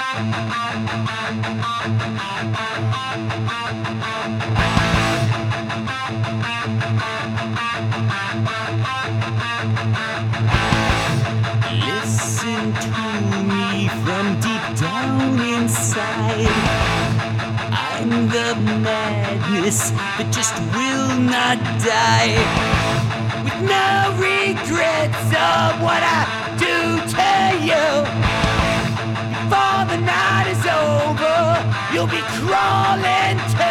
Listen to me from deep down inside. I'm the madness that just will not die. With no regrets of what I do to you. Before the night is over, you'll be crawling to